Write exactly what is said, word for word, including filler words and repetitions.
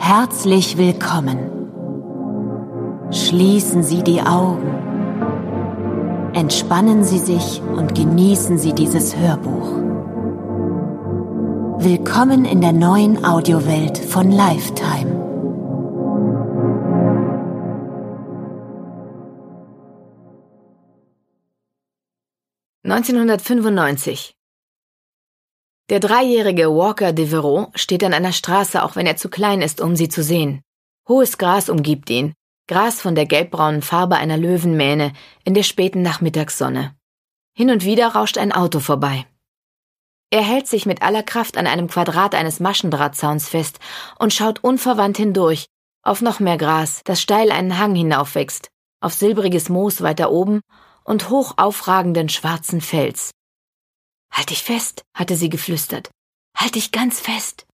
Herzlich willkommen. Schließen Sie die Augen. Entspannen Sie sich und genießen Sie dieses Hörbuch. Willkommen in der neuen Audiowelt von Lifetime. neunzehnhundertfünfundneunzig. Der dreijährige Walker Devereaux steht an einer Straße, auch wenn er zu klein ist, um sie zu sehen. Hohes Gras umgibt ihn, Gras von der gelbbraunen Farbe einer Löwenmähne in der späten Nachmittagssonne. Hin und wieder rauscht ein Auto vorbei. Er hält sich mit aller Kraft an einem Quadrat eines Maschendrahtzauns fest und schaut unverwandt hindurch, auf noch mehr Gras, das steil einen Hang hinaufwächst, auf silbriges Moos weiter oben und hoch aufragenden schwarzen Fels. »Halt dich fest«, hatte sie geflüstert. »Halt dich ganz fest.«